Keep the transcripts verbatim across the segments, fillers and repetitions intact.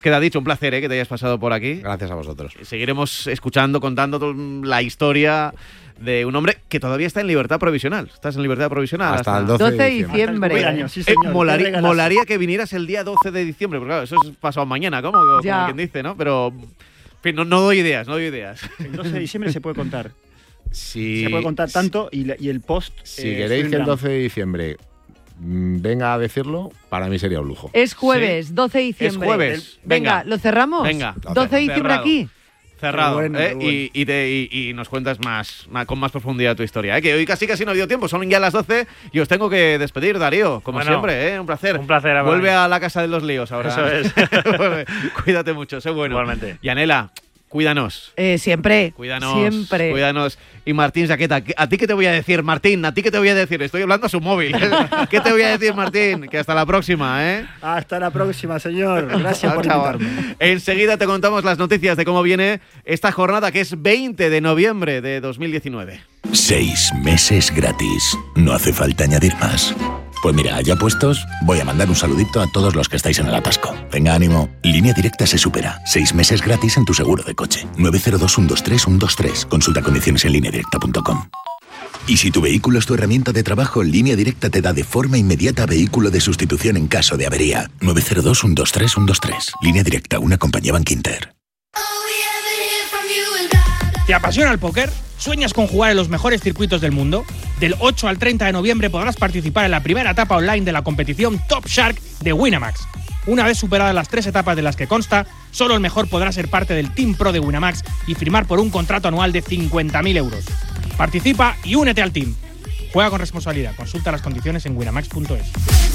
Queda dicho, un placer ¿eh? que te hayas pasado por aquí. Gracias a vosotros. Seguiremos escuchando, contando la historia de un hombre que todavía está en libertad provisional. Estás en libertad provisional hasta, hasta el doce de diciembre. Hasta el año, sí, señor. Eh, molaría, molaría que vinieras el día doce de diciembre, porque claro, eso es pasado mañana, ¿cómo? Como Ya. quien dice, ¿no? Pero, en fin, no, no doy ideas, no doy ideas. El doce de diciembre se puede contar. Si, Se puede contar tanto y, la- y el post. si eh, queréis que el Instagram. doce de diciembre mm, venga a decirlo, para mí sería un lujo. Es jueves, doce de diciembre. Es jueves. Venga, Venga. ¿lo cerramos? Venga. doce de diciembre Cerrado. aquí. Cerrado, Qué bueno, ¿eh? qué bueno. Y, y, te- y- y nos cuentas más, más- con más profundidad tu historia, ¿eh? Que hoy casi casi no dio tiempo, son ya las doce y os tengo que despedir, Darío, como Bueno, siempre, ¿eh? Un placer. un placer, Abraham. Vuelve a la casa de los líos ahora. Eso es. Vuelve. Cuídate mucho, sé bueno. Igualmente. Y Anela, cuídanos. Eh, siempre. Cuídanos, Siempre. cuídanos. Y Martín Jaqueta, ¿a ti qué te voy a decir, Martín? ¿A ti qué te voy a decir? Estoy hablando a su móvil. ¿Qué te voy a decir, Martín? Que hasta la próxima, ¿eh? Hasta la próxima, señor. Gracias por Chao, chao. invitarme. Enseguida te contamos las noticias de cómo viene esta jornada, que es veinte de noviembre de dos mil diecinueve. Seis meses gratis. No hace falta añadir más. Pues mira, ya puestos, voy a mandar un saludito a todos los que estáis en el atasco. Venga, ánimo. Línea Directa se supera. Seis meses gratis en tu seguro de coche. nueve cero dos, uno dos tres, uno dos tres. Consulta condiciones en línea directa punto com. Y si tu vehículo es tu herramienta de trabajo, Línea Directa te da de forma inmediata vehículo de sustitución en caso de avería. nueve cero dos, uno dos tres, uno dos tres. Línea Directa, una compañía Bankinter. ¿Te apasiona el póker? ¿Sueñas con jugar en los mejores circuitos del mundo? Del ocho al treinta de noviembre podrás participar en la primera etapa online de la competición Top Shark de Winamax. Una vez superadas las tres etapas de las que consta, solo el mejor podrá ser parte del Team Pro de Winamax y firmar por un contrato anual de cincuenta mil euros. Participa y únete al team. Juega con responsabilidad. Consulta las condiciones en winamax punto es.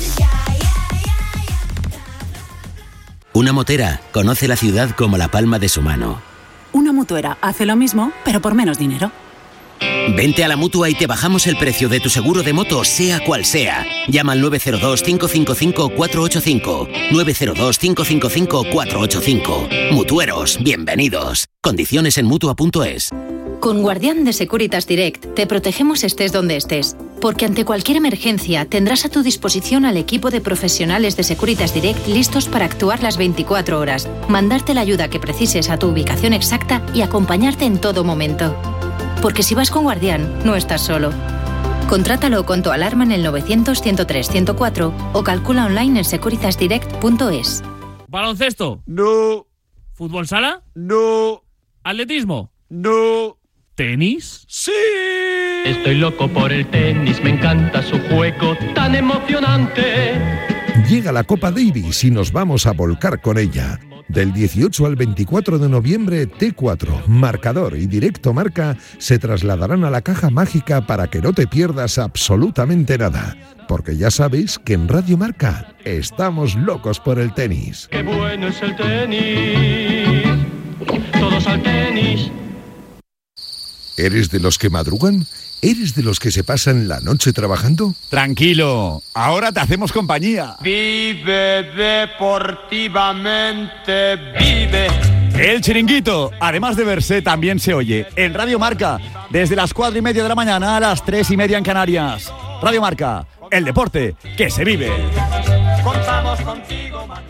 Una motera conoce la ciudad como la palma de su mano. Una mutuera hace lo mismo, pero por menos dinero. Vente a la Mutua y te bajamos el precio de tu seguro de moto, sea cual sea. Llama al nueve cero dos, cinco cinco cinco, cuatro ocho cinco. nueve cero dos, cinco cinco cinco, cuatro ocho cinco. Mutueros, bienvenidos. Condiciones en mutua punto es. Con Guardián de Securitas Direct te protegemos estés donde estés, porque ante cualquier emergencia tendrás a tu disposición al equipo de profesionales de Securitas Direct listos para actuar las veinticuatro horas, mandarte la ayuda que precises a tu ubicación exacta y acompañarte en todo momento. Porque si vas con Guardián, no estás solo. Contrátalo con tu alarma en el novecientos, ciento tres, ciento cuatro o calcula online en securitas direct punto es. ¿Baloncesto? No. ¿Fútbol sala? No. ¿Atletismo? No. ¿Tenis? Sí. Estoy loco por el tenis, me encanta su juego tan emocionante. Llega la Copa Davis y nos vamos a volcar con ella. Del dieciocho al veinticuatro de noviembre, T cuatro, Marcador y Directo Marca se trasladarán a la caja mágica para que no te pierdas absolutamente nada. Porque ya sabéis que en Radio Marca estamos locos por el tenis. Qué bueno es el tenis, todos al tenis. ¿Eres de los que madrugan? ¿Eres de los que se pasan la noche trabajando? Tranquilo, ahora te hacemos compañía. Vive deportivamente, vive. El Chiringuito, además de verse, también se oye en Radio Marca, desde las cuatro y media de la mañana a las tres y media en Canarias. Radio Marca, el deporte que se vive. Contamos contigo, Manuel.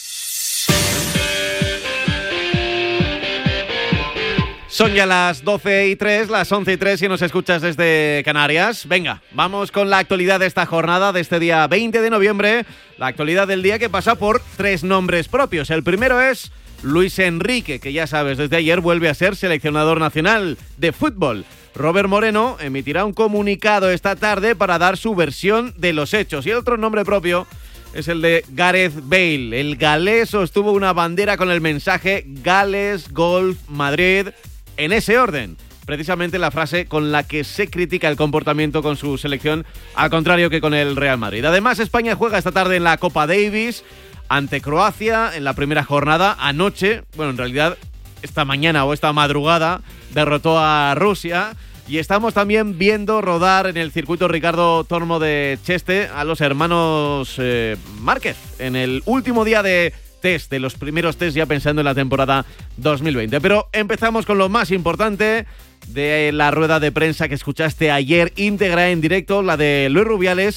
Son ya las doce y tres, las once y tres si nos escuchas desde Canarias. Venga, vamos con la actualidad de esta jornada, de este día veinte de noviembre. La actualidad del día que pasa por tres nombres propios. El primero es Luis Enrique, que ya sabes, desde ayer vuelve a ser seleccionador nacional de fútbol. Robert Moreno emitirá un comunicado esta tarde para dar su versión de los hechos. Y el otro nombre propio es el de Gareth Bale. El galés sostuvo una bandera con el mensaje Gales Golf Madrid, en ese orden. Precisamente la frase con la que se critica el comportamiento con su selección, al contrario que con el Real Madrid. Además, España juega esta tarde en la Copa Davis ante Croacia en la primera jornada. Anoche, bueno, en realidad esta mañana o esta madrugada, derrotó a Rusia. Y estamos también viendo rodar en el circuito Ricardo Tormo de Cheste a los hermanos eh, Márquez en el último día de test, de los primeros test, ya pensando en la temporada dos mil veinte. Pero empezamos con lo más importante de la rueda de prensa que escuchaste ayer, íntegra en directo, la de Luis Rubiales,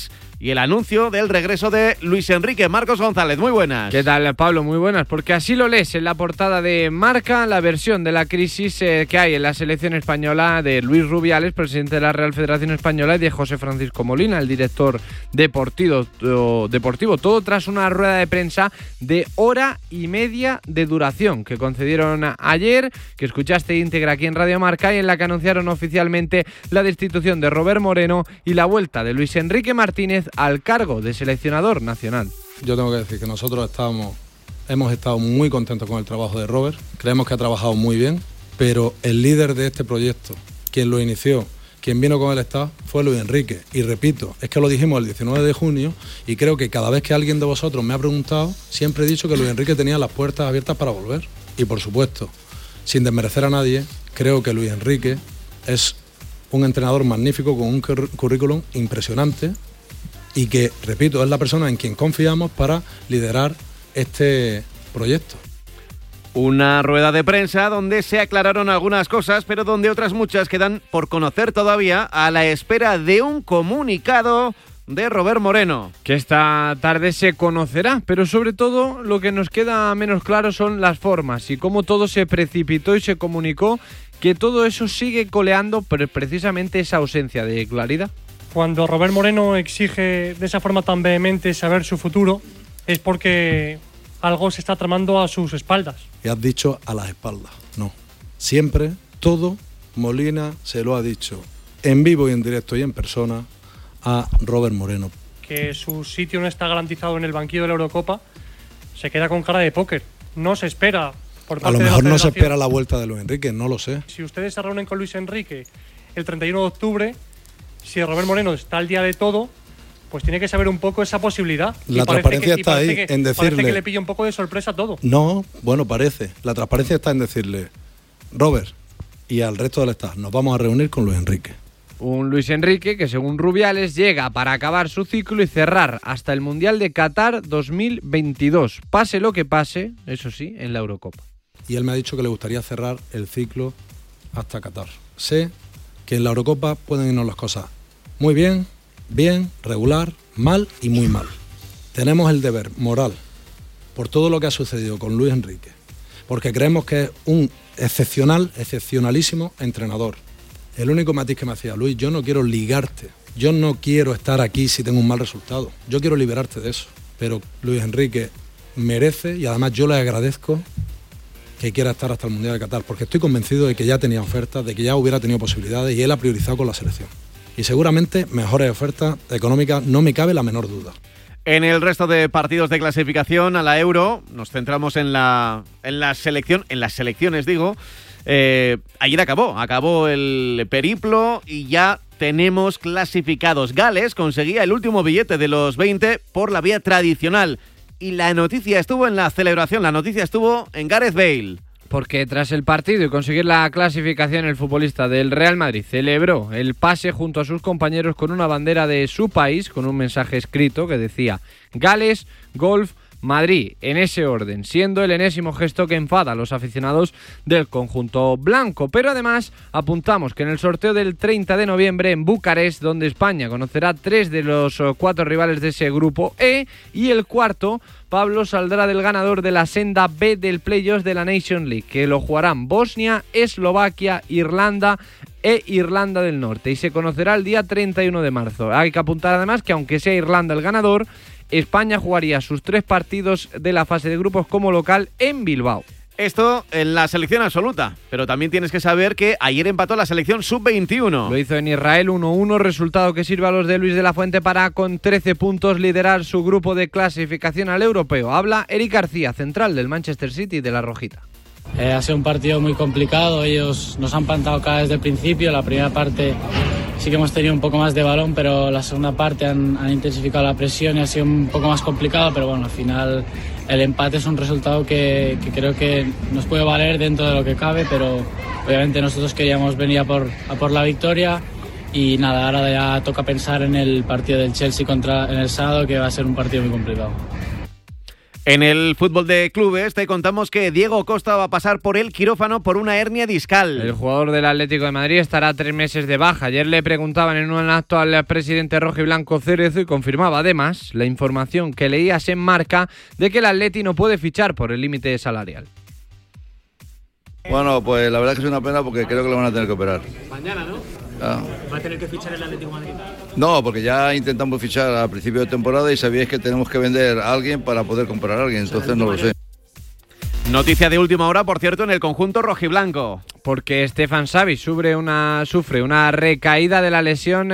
y el anuncio del regreso de Luis Enrique. Marcos González, muy buenas. ¿Qué tal, Pablo? Muy buenas, porque así lo lees en la portada de Marca, la versión de la crisis eh, que hay en la selección española de Luis Rubiales, presidente de la Real Federación Española, y de José Francisco Molina, el director deportivo, o, deportivo. Todo tras una rueda de prensa de hora y media de duración que concedieron ayer, que escuchaste íntegra aquí en Radio Marca, y en la que anunciaron oficialmente la destitución de Robert Moreno y la vuelta de Luis Enrique Martínez al cargo de seleccionador nacional. Yo tengo que decir que nosotros estamos, hemos estado muy contentos con el trabajo de Robert, creemos que ha trabajado muy bien, pero el líder de este proyecto, quien lo inició, quien vino con el staff, fue Luis Enrique. Y repito, es que lo dijimos el diecinueve de junio y creo que cada vez que alguien de vosotros me ha preguntado, siempre he dicho que Luis Enrique tenía las puertas abiertas para volver. Y por supuesto, sin desmerecer a nadie, creo que Luis Enrique es un entrenador magnífico con un currículum impresionante y que, repito, es la persona en quien confiamos para liderar este proyecto. Una rueda de prensa donde se aclararon algunas cosas, pero donde otras muchas quedan por conocer todavía, a la espera de un comunicado de Robert Moreno. Que esta tarde se conocerá, pero sobre todo lo que nos queda menos claro son las formas y cómo todo se precipitó y se comunicó, que todo eso sigue coleando, pero precisamente esa ausencia de claridad. Cuando Robert Moreno exige de esa forma tan vehemente saber su futuro, es porque algo se está tramando a sus espaldas. Y has dicho a las espaldas, no. Siempre, todo, Molina se lo ha dicho en vivo y en directo y en persona a Robert Moreno. Que su sitio no está garantizado en el banquillo de la Eurocopa, se queda con cara de póker. No se espera por parte A lo de la mejor no se Federación. espera la vuelta de Luis Enrique, no lo sé. Si ustedes se reúnen con Luis Enrique el treinta y uno de octubre, si Robert Moreno está al día de todo, pues tiene que saber un poco esa posibilidad. La Y parece transparencia que- y está parece ahí, que- en decirle- Parece que le pilla un poco de sorpresa todo. No, bueno, parece. La transparencia está en decirle, Robert, y al resto del staff, nos vamos a reunir con Luis Enrique. Un Luis Enrique que, según Rubiales, llega para acabar su ciclo y cerrar hasta el Mundial de Qatar dos mil veintidós. Pase lo que pase, eso sí, en la Eurocopa. Y él me ha dicho que le gustaría cerrar el ciclo hasta Qatar. Sé que en la Eurocopa pueden irnos las cosas muy bien, bien, regular, mal y muy mal. Tenemos el deber moral, por todo lo que ha sucedido con Luis Enrique, porque creemos que es un excepcional, excepcionalísimo entrenador. El único matiz que me hacía, Luis, yo no quiero ligarte, yo no quiero estar aquí si tengo un mal resultado, yo quiero liberarte de eso. Pero Luis Enrique merece, y además yo le agradezco que quiera estar hasta el Mundial de Qatar, porque estoy convencido de que ya tenía ofertas, de que ya hubiera tenido posibilidades y él ha priorizado con la selección. Y seguramente mejores ofertas económicas, no me cabe la menor duda. En el resto de partidos de clasificación a la Euro, nos centramos en la, en la selección, en las selecciones digo. Eh, ayer acabó, acabó el periplo y ya tenemos clasificados. Gales conseguía el último billete de los veinte por la vía tradicional. Y la noticia estuvo en la celebración, la noticia estuvo en Gareth Bale. Porque tras el partido y conseguir la clasificación, el futbolista del Real Madrid celebró el pase junto a sus compañeros con una bandera de su país, con un mensaje escrito que decía Gales, Golf, Madrid, en ese orden, siendo el enésimo gesto que enfada a los aficionados del conjunto blanco. Pero además apuntamos que en el sorteo del treinta de noviembre en Bucarest, donde España conocerá tres de los cuatro rivales de ese grupo E, y el cuarto, Pablo, saldrá del ganador de la senda B del playoff de la Nation League, que lo jugarán Bosnia, Eslovaquia, Irlanda e Irlanda del Norte, y se conocerá el día treinta y uno de marzo. Hay que apuntar además que aunque sea Irlanda el ganador, España jugaría sus tres partidos de la fase de grupos como local en Bilbao. Esto en la selección absoluta, pero también tienes que saber que ayer empató la selección sub veintiuno. Lo hizo en Israel uno uno, resultado que sirve a los de Luis de la Fuente para, con trece puntos, liderar su grupo de clasificación al europeo. Habla Eric García, central del Manchester City de la Rojita. Eh, ha sido un partido muy complicado, ellos nos han plantado cara desde el principio. La primera parte sí que hemos tenido un poco más de balón, pero la segunda parte han, han intensificado la presión y ha sido un poco más complicado, pero bueno, al final el empate es un resultado que, que creo que nos puede valer dentro de lo que cabe, pero obviamente nosotros queríamos venir a por, a por la victoria. Y nada, ahora ya toca pensar en el partido del Chelsea contra en el sábado, que va a ser un partido muy complicado. En el fútbol de clubes te contamos que Diego Costa va a pasar por el quirófano por una hernia discal. El jugador del Atlético de Madrid estará tres meses de baja. Ayer le preguntaban en un acto al presidente rojiblanco Cerezo y confirmaba además la información que leías en Marca de que el Atleti no puede fichar por el límite salarial. Bueno, pues la verdad es que es una pena porque creo que lo van a tener que operar. Mañana, ¿no? Ah. ¿Va a tener que fichar el Atlético de Madrid? No, porque ya intentamos fichar a principio de temporada y sabíais que tenemos que vender a alguien para poder comprar a alguien, entonces no lo sé. Noticia de última hora, por cierto, en el conjunto rojiblanco. Porque Stefan Savic sufre una, sufre una recaída de la lesión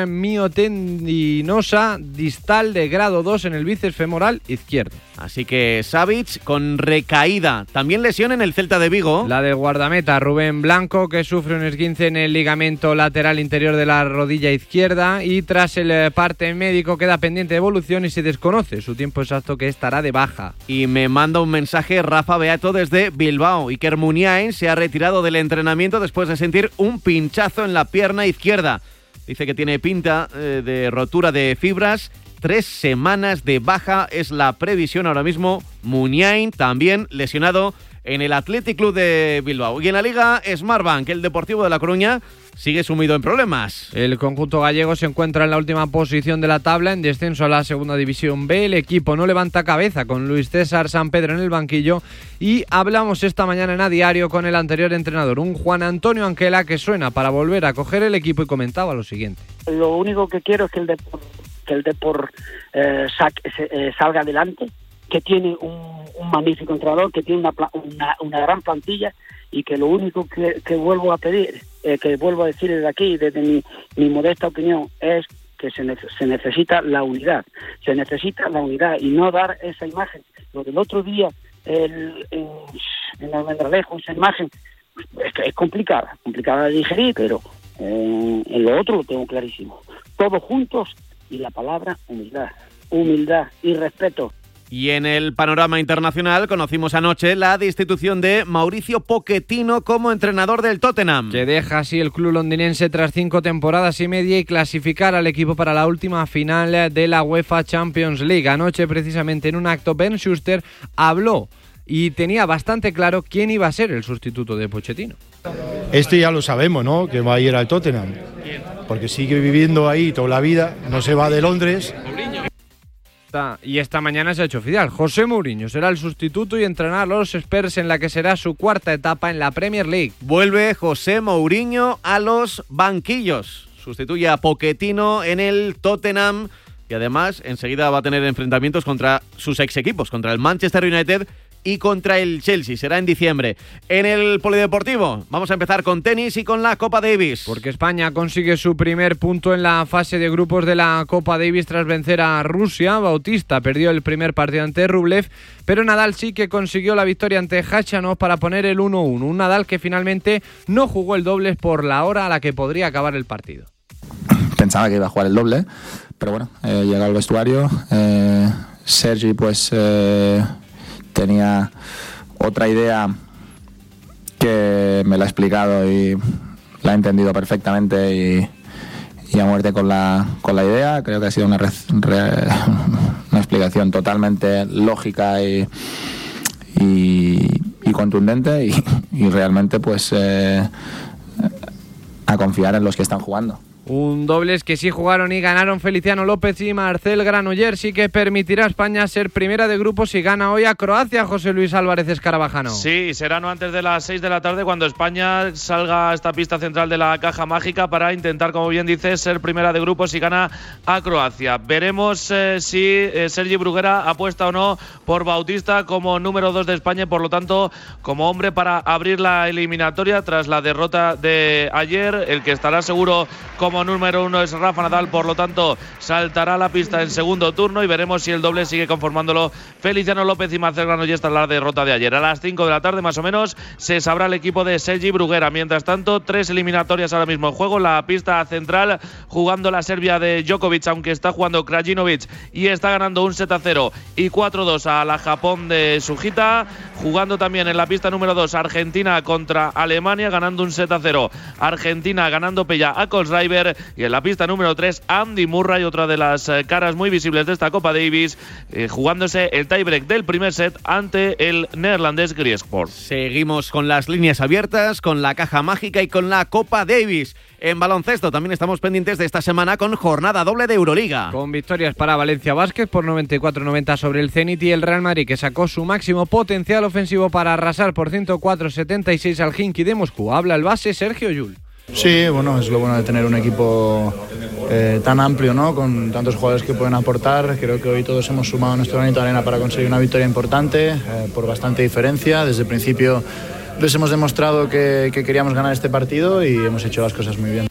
miotendinosa distal de grado dos en el bíceps femoral izquierdo. Así que Savic con recaída. También lesión en el Celta de Vigo. La del guardameta Rubén Blanco, que sufre un esguince en el ligamento lateral interior de la rodilla izquierda y tras el parte médico queda pendiente de evolución y se desconoce su tiempo exacto que estará de baja. Y me manda un mensaje Rafa Beato desde Bilbao. Iker Muniain se ha retirado del entrenamiento después de sentir un pinchazo en la pierna izquierda. Dice que tiene pinta eh, de rotura de fibras. Tres semanas de baja es la previsión ahora mismo. Muniain también lesionado en el Athletic Club de Bilbao. Y en la Liga Smartbank, el Deportivo de La Coruña sigue sumido en problemas. El conjunto gallego se encuentra en la última posición de la tabla, en descenso a la segunda división B. El equipo no levanta cabeza con Luis César Sampedro en el banquillo y hablamos esta mañana en A Diario con el anterior entrenador, un Juan Antonio Anquela que suena para volver a coger el equipo y comentaba lo siguiente. Lo único que quiero es que el Depor, que el Depor eh, saque, eh, salga adelante, que tiene un, un magnífico entrenador, que tiene una, una, una gran plantilla y que lo único que, que vuelvo a pedir, eh, que vuelvo a decir desde aquí, desde mi, mi modesta opinión, es que se, ne- se necesita la unidad, se necesita la unidad y no dar esa imagen. Lo del otro día el, en, en Almendralejo, esa imagen, es, que es complicada, complicada de digerir, pero eh, en lo otro lo tengo clarísimo. Todos juntos y la palabra humildad, humildad y respeto. Y en el panorama internacional conocimos anoche la destitución de Mauricio Pochettino como entrenador del Tottenham. Que deja así el club londinense tras cinco temporadas y media y clasificar al equipo para la última final de la UEFA Champions League. Anoche, precisamente en un acto, Ben Schuster habló y tenía bastante claro quién iba a ser el sustituto de Pochettino. Este ya lo sabemos, ¿no? Que va a ir al Tottenham. Porque sigue viviendo ahí toda la vida, no se va de Londres. Y esta mañana se ha hecho oficial. José Mourinho será el sustituto y entrenará a los Spurs en la que será su cuarta etapa en la Premier League. Vuelve José Mourinho a los banquillos. Sustituye a Pochettino en el Tottenham y además enseguida va a tener enfrentamientos contra sus ex equipos, contra el Manchester United y contra el Chelsea. Será en diciembre. En el polideportivo vamos a empezar con tenis y con la Copa Davis. Porque España consigue su primer punto en la fase de grupos de la Copa Davis tras vencer a Rusia. Bautista perdió el primer partido ante Rublev, pero Nadal sí que consiguió la victoria ante Khachanov para poner el uno uno. Un Nadal que finalmente no jugó el dobles por la hora a la que podría acabar el partido. Pensaba que iba a jugar el doble, pero bueno, eh, llega al vestuario. Eh, Sergi pues... Eh, tenía otra idea que me la ha explicado y la ha entendido perfectamente y, y a muerte con la, con la idea. Creo que ha sido una, re, re, una explicación totalmente lógica y, y, y contundente y, y realmente pues eh, a confiar en los que están jugando. Un dobles que sí jugaron y ganaron Feliciano López y Marcel Granollers, sí que permitirá a España ser primera de grupos y gana hoy a Croacia. José Luis Álvarez Escarabajano. Sí, será no antes de las seis de la tarde cuando España salga a esta pista central de la caja mágica para intentar, como bien dices, ser primera de grupos y gana a Croacia. Veremos eh, si eh, Sergi Bruguera apuesta o no por Bautista como número dos de España y por lo tanto como hombre para abrir la eliminatoria tras la derrota de ayer. El que estará seguro como número uno es Rafa Nadal, por lo tanto saltará a la pista en segundo turno y veremos si el doble sigue conformándolo Feliciano López y Marcel Granollers tras la derrota de ayer. A las cinco de la tarde más o menos se sabrá el equipo de Sergi Bruguera. Mientras tanto, tres eliminatorias ahora mismo en juego. La pista central jugando la Serbia de Djokovic, aunque está jugando Krajinovic y está ganando un set a cero y cuatro dos a la Japón de Sugita. Jugando también en la pista número dos Argentina contra Alemania, ganando un set a cero. Argentina ganando pella a Kohlschreiber Federer, y en la pista número tres Andy Murray, otra de las eh, caras muy visibles de esta Copa Davis, eh, jugándose el tiebreak del primer set ante el neerlandés Griesport. Seguimos con las líneas abiertas, con la caja mágica y con la Copa Davis. En baloncesto también estamos pendientes de esta semana con jornada doble de Euroliga. Con victorias para Valencia Basket por noventa y cuatro noventa sobre el Zenit y el Real Madrid, que sacó su máximo potencial ofensivo para arrasar por ciento cuatro setenta y seis al Khimki de Moscú. Habla el base Sergio Llull. Sí, bueno, es lo bueno de tener un equipo eh, tan amplio, ¿no? Con tantos jugadores que pueden aportar. Creo que hoy todos hemos sumado nuestro granito de arena para conseguir una victoria importante, eh, por bastante diferencia. Desde el principio les hemos demostrado que, que queríamos ganar este partido y hemos hecho las cosas muy bien.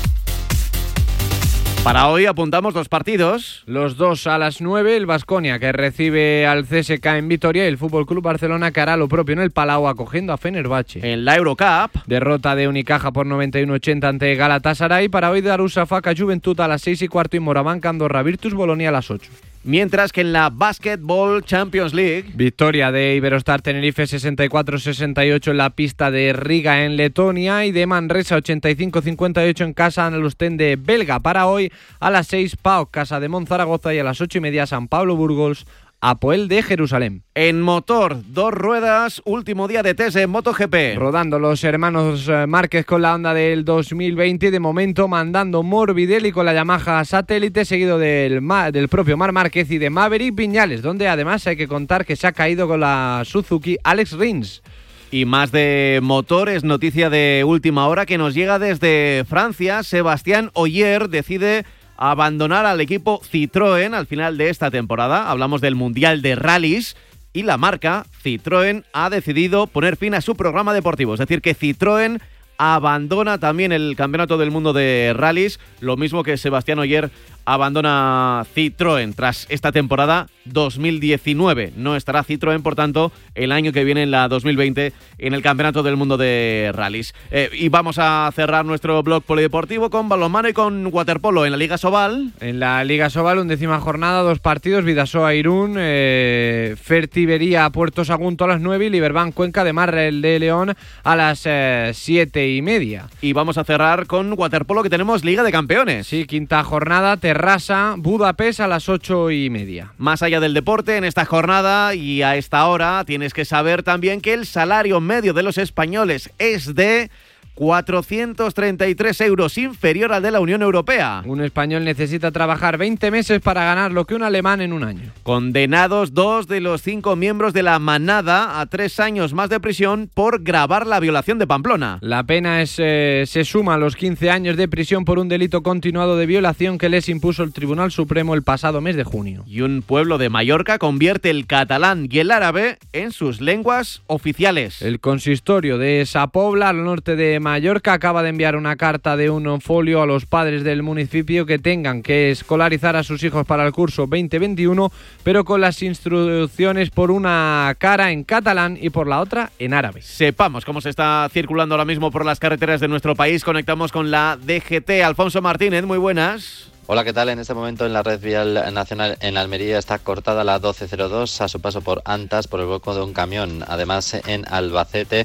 Para hoy apuntamos los partidos. Los dos a las nueve, el Baskonia, que recibe al C S K en Vitoria, y el F C Barcelona, que hará lo propio en el Palau acogiendo a Fenerbahce. En la Eurocup, derrota de Unicaja por noventa y uno ochenta ante Galatasaray. Para hoy, Darussafaka Juventud a las seis y cuarto y Moraván Andorra Virtus Bolonia a las ocho. Mientras que en la Basketball Champions League, victoria de Iberostar Tenerife sesenta y cuatro sesenta y ocho en la pista de Riga en Letonia, y de Manresa ochenta y cinco cincuenta y ocho en casa en el Ostende belga. Para hoy a las seis PAOK Casa de Monzaragoza, y a las ocho y media San Pablo Burgos Apoel de Jerusalén. En motor, dos ruedas, último día de test en MotoGP. Rodando los hermanos Márquez con la Honda del dos mil veinte, de momento mandando Morbidelli con la Yamaha Satélite, seguido del, del propio Marc Márquez y de Maverick Viñales, donde además hay que contar que se ha caído con la Suzuki Alex Rins. Y más de motores, noticia de última hora que nos llega desde Francia. Sebastián Ogier decide abandonar al equipo Citroën al final de esta temporada. Hablamos del Mundial de Rallys, y la marca Citroën ha decidido poner fin a su programa deportivo. Es decir, que Citroën abandona también el Campeonato del Mundo de Rallys, lo mismo que Sebastián Ogier abandona Citroën tras esta temporada dos mil diecinueve. No estará Citroën, por tanto, el año que viene, en la dos mil veinte, en el Campeonato del Mundo de Rallys. Eh, y vamos a cerrar nuestro blog polideportivo con balonmano y con waterpolo en la Liga Sobal. En la Liga Sobal, undécima jornada, dos partidos: Vidasoa Irún, eh, Fertibería Puerto Sagunto a las nueve y Liberbank Cuenca de Mar de León a las eh, siete y media. Y vamos a cerrar con waterpolo, que tenemos Liga de Campeones. Sí, quinta jornada, Terrassa Budapest a las ocho y media. Más allá del deporte, en esta jornada y a esta hora tienes que saber también que el salario medio de los españoles es de cuatrocientos treinta y tres euros, inferior al de la Unión Europea. Un español necesita trabajar veinte meses para ganar lo que un alemán en un año. Condenados dos de los cinco miembros de la manada a tres años más de prisión por grabar la violación de Pamplona. La pena es, eh, se suma a los quince años de prisión por un delito continuado de violación que les impuso el Tribunal Supremo el pasado mes de junio. Y un pueblo de Mallorca convierte el catalán y el árabe en sus lenguas oficiales. El consistorio de Sa Pobla, al norte de Mallorca, acaba de enviar una carta de un folio a los padres del municipio que tengan que escolarizar a sus hijos para el curso veinte veintiuno, pero con las instrucciones por una cara en catalán y por la otra en árabe. Sepamos cómo se está circulando ahora mismo por las carreteras de nuestro país. Conectamos con la D G T. Alfonso Martínez, muy buenas. Hola, ¿qué tal? En este momento en la red vial nacional en Almería está cortada la doce cero dos a su paso por Antas por el vuelco de un camión. Además, en Albacete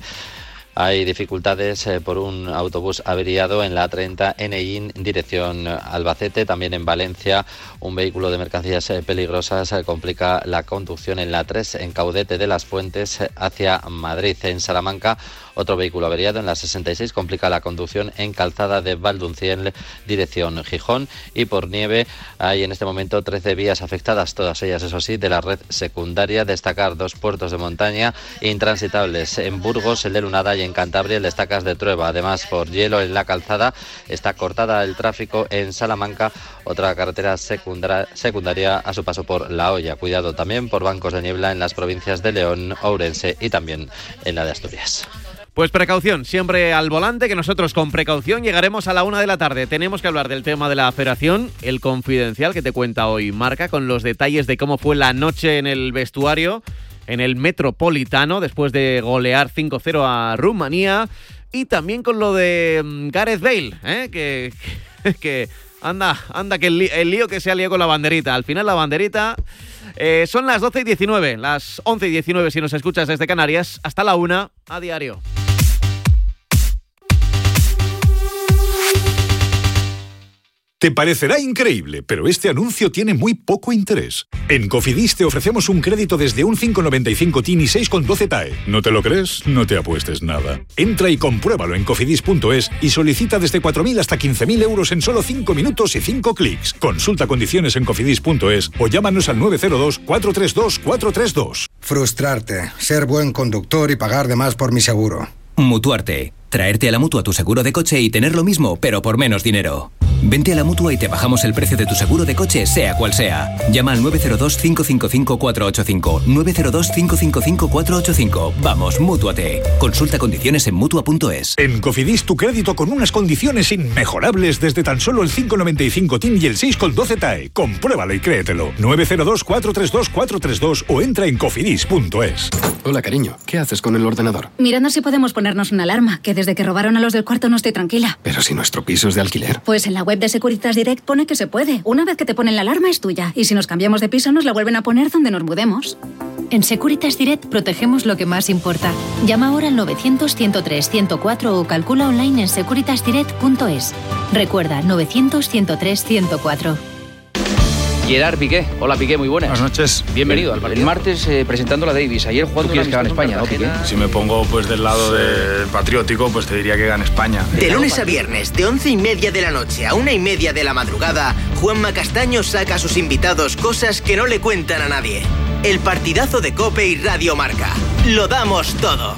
hay dificultades eh, por un autobús averiado en la A treinta en Ellín, dirección Albacete. También en Valencia, un vehículo de mercancías eh, peligrosas eh, complica la conducción en la tres en Caudete de las Fuentes eh, hacia Madrid. En Salamanca, otro vehículo averiado en la sesenta y seis complica la conducción en Calzada de Valdunciel, dirección Gijón. Y por nieve hay en este momento trece vías afectadas, todas ellas, eso sí, de la red secundaria. Destacar dos puertos de montaña intransitables en Burgos, el de Lunada, y en Cantabria el de Estacas de Trueba. Además, por hielo en la calzada está cortada el tráfico en Salamanca, otra carretera secundaria, secundaria a su paso por La Hoya. Cuidado también por bancos de niebla en las provincias de León, Ourense y también en la de Asturias. Pues precaución, siempre al volante, que nosotros con precaución llegaremos a la una de la tarde. Tenemos que hablar del tema de la federación, el confidencial que te cuenta hoy Marca, con los detalles de cómo fue la noche en el vestuario, en el Metropolitano, después de golear cinco cero a Rumanía, y también con lo de Gareth Bale, ¿eh? que, que, que anda, anda que el, el lío que se ha liado con la banderita. Al final la banderita... Eh, son las doce y diecinueve, las once y diecinueve si nos escuchas desde Canarias, hasta la una a diario. Te parecerá increíble, pero este anuncio tiene muy poco interés. En Cofidis te ofrecemos un crédito desde un cinco coma noventa y cinco T I N y seis coma doce T A E. ¿No te lo crees? No te apuestes nada. Entra y compruébalo en cofidis punto es y solicita desde cuatro mil hasta quince mil euros en solo cinco minutos y cinco clics. Consulta condiciones en cofidis punto es o llámanos al nueve cero dos, cuatro tres dos, cuatro tres dos. Frustrarte, ser buen conductor y pagar de más por mi seguro. Mutuarte. Traerte a la Mutua tu seguro de coche y tener lo mismo, pero por menos dinero. Vente a la Mutua y te bajamos el precio de tu seguro de coche, sea cual sea. Llama al nueve cero dos, cinco cinco cinco, cuatro ocho cinco. nueve cero dos, cinco cinco cinco, cuatro ocho cinco. Vamos, Mútuate. Consulta condiciones en mutua punto es. En Cofidis tu crédito con unas condiciones inmejorables desde tan solo el cinco coma noventa y cinco T I N y el seis coma doce T A E. Compruébalo y créetelo. nueve cero dos, cuatro tres dos, cuatro tres dos o entra en cofidis punto es. Hola, cariño. ¿Qué haces con el ordenador? Mirando si podemos ponernos una alarma, que desde que robaron a los del cuarto no estoy tranquila. Pero si nuestro piso es de alquiler. Pues en la web de Securitas Direct pone que se puede. Una vez que te ponen la alarma es tuya. Y si nos cambiamos de piso nos la vuelven a poner donde nos mudemos. En Securitas Direct protegemos lo que más importa. Llama ahora al novecientos, ciento tres, ciento cuatro o calcula online en securitas direct punto es. Recuerda, novecientos, ciento tres, ciento cuatro. Gerard Piqué. Hola Piqué, muy buenas. Buenas noches. Bienvenido al partido. El martes eh, presentando la Davis, ayer jugando la que gana España, ¿no, Piqué? Si me pongo pues del lado del patriótico, pues te diría que gana España. De lunes a viernes, de once y media de la noche a una y media de la madrugada, Juanma Castaño saca a sus invitados cosas que no le cuentan a nadie. El partidazo de COPE y Radio Marca. Lo damos todo.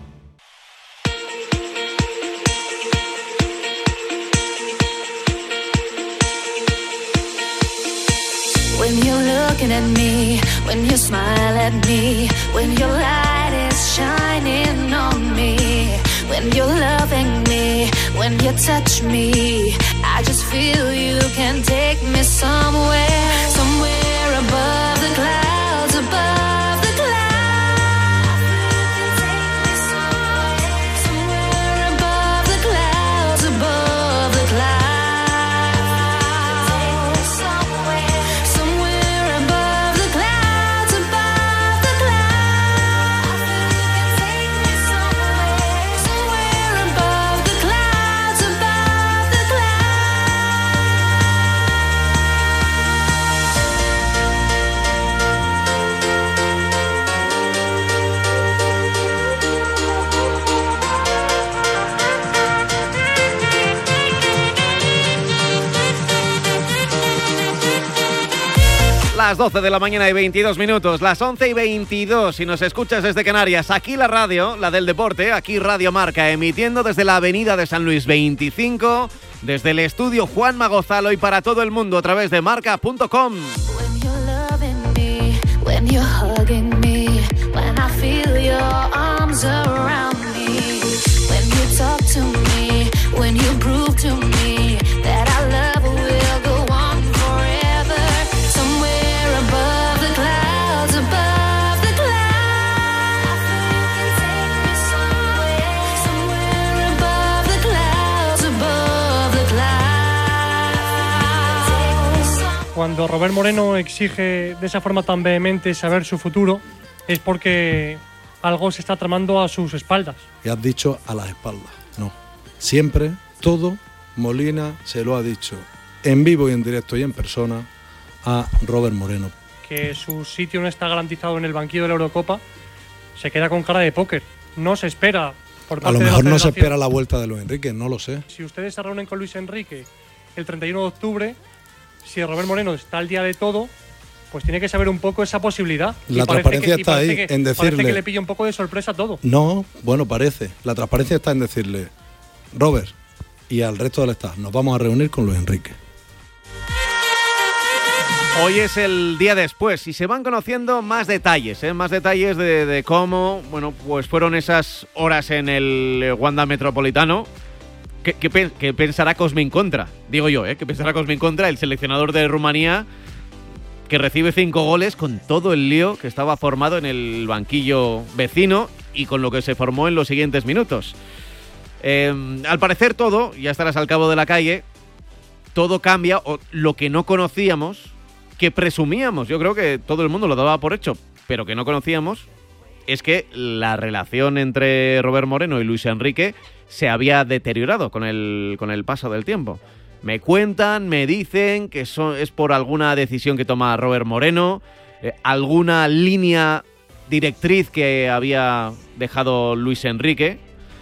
When you're looking at me, when you smile at me, when your light is shining on me, when you're loving me, when you touch me, I just feel you can take me somewhere, somewhere above the clouds, above the clouds. Somewhere above the clouds, above the clouds. Las doce de la mañana y veintidós minutos, las once y veintidós, si nos escuchas desde Canarias, aquí la radio, la del deporte, aquí Radio Marca, emitiendo desde la avenida de San Luis veinticinco, desde el estudio Juanma Gonzalo y para todo el mundo a través de marca punto com. Cuando Robert Moreno exige de esa forma tan vehemente saber su futuro, es porque algo se está tramando a sus espaldas. Y has dicho a las espaldas. No. Siempre, todo, Molina se lo ha dicho en vivo y en directo y en persona a Robert Moreno. Que su sitio no está garantizado en el banquillo de la Eurocopa, se queda con cara de póker. No se espera por parte A lo de la mejor no se Federación. espera la vuelta de Luis Enrique, no lo sé. Si ustedes se reúnen con Luis Enrique el treinta y uno de octubre, si Robert Moreno está al día de todo, pues tiene que saber un poco esa posibilidad. La Y parece transparencia que- y está parece ahí, que- en Parece decirle- que le pilla un poco de sorpresa todo. No, bueno, parece. La transparencia está en decirle, Robert y al resto del staff, nos vamos a reunir con Luis Enrique. Hoy es el día después y se van conociendo más detalles, ¿eh? más detalles de, de cómo, bueno, pues fueron esas horas en el Wanda Metropolitano. ¿Qué, qué, pe- qué pensará Cosmin Contra? Digo yo, ¿eh? ¿Qué pensará Cosmin Contra, el seleccionador de Rumanía, que recibe cinco goles con todo el lío que estaba formado en el banquillo vecino y con lo que se formó en los siguientes minutos? Eh, al parecer todo, ya estarás al cabo de la calle, todo cambia, o lo que no conocíamos, que presumíamos, yo creo que todo el mundo lo daba por hecho, pero que no conocíamos, es que la relación entre Robert Moreno y Luis Enrique se había deteriorado con el, con el paso del tiempo. Me cuentan, me dicen que son, es por alguna decisión que toma Robert Moreno, eh, alguna línea directriz que había dejado Luis Enrique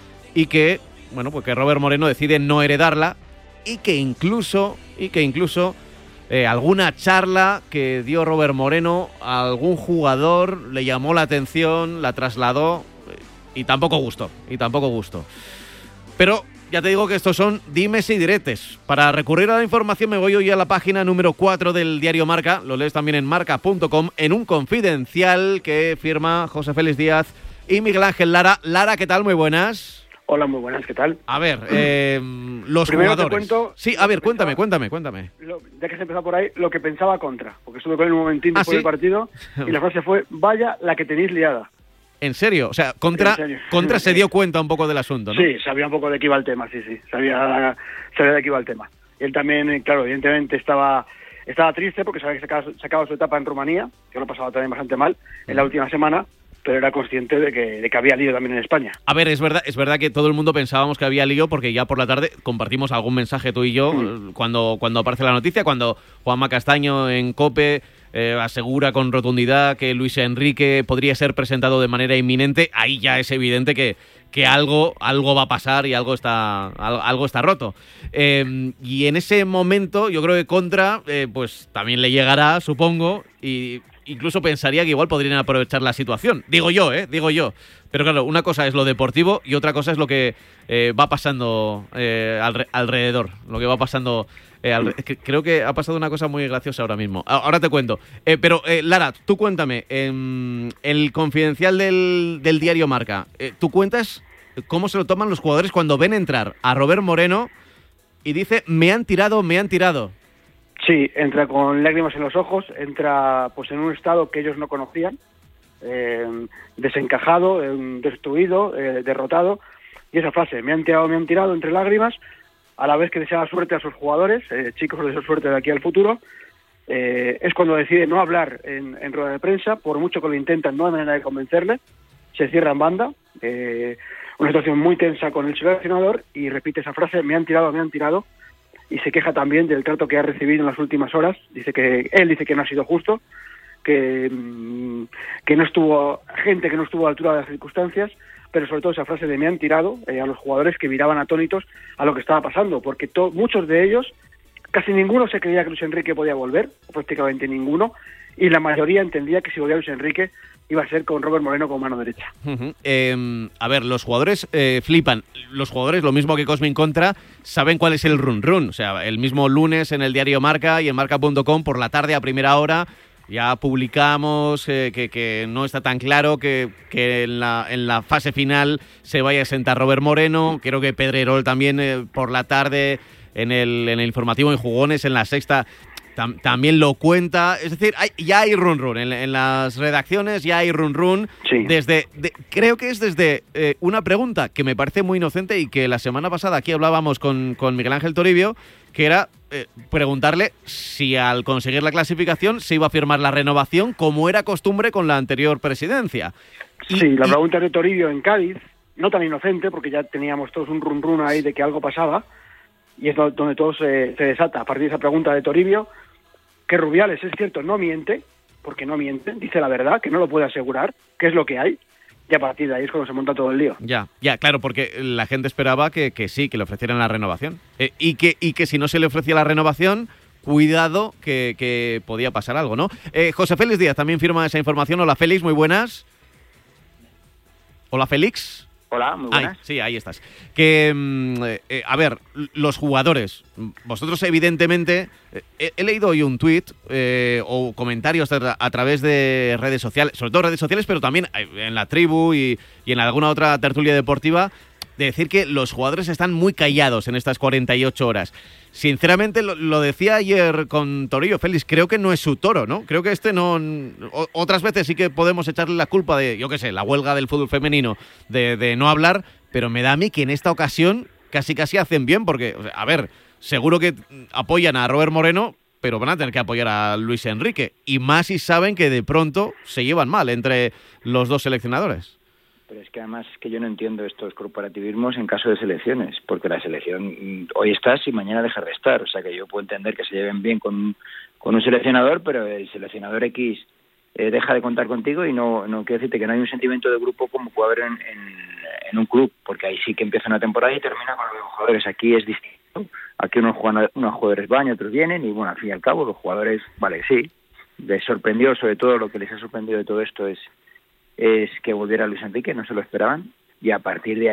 y que, bueno, pues que Robert Moreno decide no heredarla y que incluso, y que incluso eh, alguna charla que dio Robert Moreno a algún jugador le llamó la atención, la trasladó y tampoco gustó, y tampoco gustó. Pero ya te digo que estos son dimes y diretes. Para recurrir a la información me voy hoy a la página número cuatro del diario Marca, lo lees también en marca punto com, en un confidencial que firma José Félix Díaz y Miguel Ángel Lara. Lara, ¿qué tal? Muy buenas. Hola, muy buenas, ¿qué tal? A ver, eh, los Primero jugadores. Te cuento sí, a ver, cuéntame, cuéntame, cuéntame. Lo, ya que se empezó por ahí, lo que pensaba Contra, porque estuve con él un momentín ¿Ah, después sí? del partido y la frase fue, vaya la que tenéis liada. ¿En serio? O sea, Contra, En serio. Contra se dio cuenta un poco del asunto, ¿no? Sí, sabía un poco de qué iba el tema, sí, sí, sabía, sabía de qué iba el tema. Y él también, eh, claro, evidentemente estaba estaba triste porque sabía que se acababa, se acababa su etapa en Rumanía, que lo pasaba también bastante mal en la última semana, pero era consciente de que, de que había lío también en España. A ver, es verdad, es verdad que todo el mundo pensábamos que había lío porque ya por la tarde compartimos algún mensaje tú y yo mm. cuando, cuando aparece la noticia, cuando Juanma Castaño en COPE eh, asegura con rotundidad que Luis Enrique podría ser presentado de manera inminente. Ahí ya es evidente que, que algo, algo va a pasar y algo está, algo, algo está roto. Eh, y en ese momento yo creo que Contra eh, pues también le llegará, supongo, y incluso pensaría que igual podrían aprovechar la situación. Digo yo, ¿eh? Digo yo. Pero claro, una cosa es lo deportivo y otra cosa es lo que eh, va pasando eh, alre- alrededor. Lo que va pasando... Eh, alre- que, creo que ha pasado una cosa muy graciosa ahora mismo. Ahora te cuento. Eh, pero, eh, Lara, tú cuéntame. Eh, el confidencial del, del diario Marca. Eh, ¿Tú cuentas cómo se lo toman los jugadores cuando ven entrar a Robert Moreno y dice, me han tirado, me han tirado? Sí, entra con lágrimas en los ojos, entra pues en un estado que ellos no conocían, eh, desencajado, eh, destruido, eh, derrotado, y esa frase, me han tirado, me han tirado, entre lágrimas, a la vez que deseaba suerte a sus jugadores, eh, chicos, les deseo suerte de aquí al futuro, eh, es cuando decide no hablar en, en rueda de prensa, por mucho que lo intentan, no hay manera de convencerle, se cierra en banda, eh, una situación muy tensa con el seleccionador, y repite esa frase, me han tirado, me han tirado, y se queja también del trato que ha recibido en las últimas horas. Dice que él dice que no ha sido justo, que, que no estuvo, gente que no estuvo a la altura de las circunstancias, pero sobre todo esa frase de me han tirado eh, a los jugadores que miraban atónitos a lo que estaba pasando, porque to- muchos de ellos, casi ninguno se creía que Luis Enrique podía volver, prácticamente ninguno, y la mayoría entendía que si volvía Luis Enrique iba a ser con Robert Moreno con mano derecha. Uh-huh. Eh, a ver, los jugadores eh, flipan. Los jugadores, lo mismo que Cosmin Contra, saben cuál es el run run. O sea, el mismo lunes en el diario Marca y en marca punto com por la tarde a primera hora ya publicamos eh, que, que no está tan claro que, que en, la, en la fase final se vaya a sentar Robert Moreno. Creo que Pedrerol también eh, por la tarde en el, en el informativo en Jugones, en la sexta, tam, también lo cuenta. Es decir, hay, ya hay run run. En, en las redacciones ya hay run run. Sí. Desde, de, creo que es desde eh, una pregunta que me parece muy inocente y que la semana pasada aquí hablábamos con, con Miguel Ángel Toribio, que era eh, preguntarle si al conseguir la clasificación se iba a firmar la renovación como era costumbre con la anterior presidencia. Y, sí, la y... pregunta de Toribio en Cádiz, no tan inocente, porque ya teníamos todos un run run ahí de que algo pasaba, y es donde todo se, se desata. A partir de esa pregunta de Toribio, que Rubiales, es cierto, no miente, porque no miente, dice la verdad, que no lo puede asegurar, que es lo que hay, y a partir de ahí es cuando se monta todo el lío. Ya, ya, claro, porque la gente esperaba que, que sí, que le ofrecieran la renovación. Eh, y, que, y que si no se le ofrecía la renovación, cuidado que, que podía pasar algo, ¿no? Eh, José Félix Díaz también firma esa información. Hola, Félix, muy buenas. Hola, Félix. Hola, muy buenas. Ay, sí, ahí estás. Que, eh, a ver, los jugadores, vosotros evidentemente, eh, he, he leído hoy un tuit eh, o comentarios a, a través de redes sociales, sobre todo redes sociales, pero también en la tribu y, y en alguna otra tertulia deportiva, de decir que los jugadores están muy callados en estas cuarenta y ocho horas. Sinceramente, lo, lo decía ayer con Torillo, Félix, creo que no es su toro, ¿no? Creo que este no... O, otras veces sí que podemos echarle la culpa de, yo qué sé, la huelga del fútbol femenino, de, de no hablar, pero me da a mí que en esta ocasión casi casi hacen bien, porque, o sea, a ver, seguro que apoyan a Robert Moreno, pero van a tener que apoyar a Luis Enrique, y más si saben que de pronto se llevan mal entre los dos seleccionadores. Pero es que además es que yo no entiendo estos corporativismos en caso de selecciones, porque la selección hoy estás y mañana dejas de estar. O sea que yo puedo entender que se lleven bien con, con un seleccionador, pero el seleccionador X eh, deja de contar contigo y no, no quiero decirte que no hay un sentimiento de grupo como puede haber en, en, en un club, porque ahí sí que empieza una temporada y termina con los mismos jugadores. Aquí es distinto. Aquí unos, juegan, unos jugadores van y otros vienen y bueno, al fin y al cabo los jugadores, vale, sí, les sorprendió, sobre todo lo que les ha sorprendido de todo esto es es que volviera Luis Enrique, no se lo esperaban, y a partir de ahí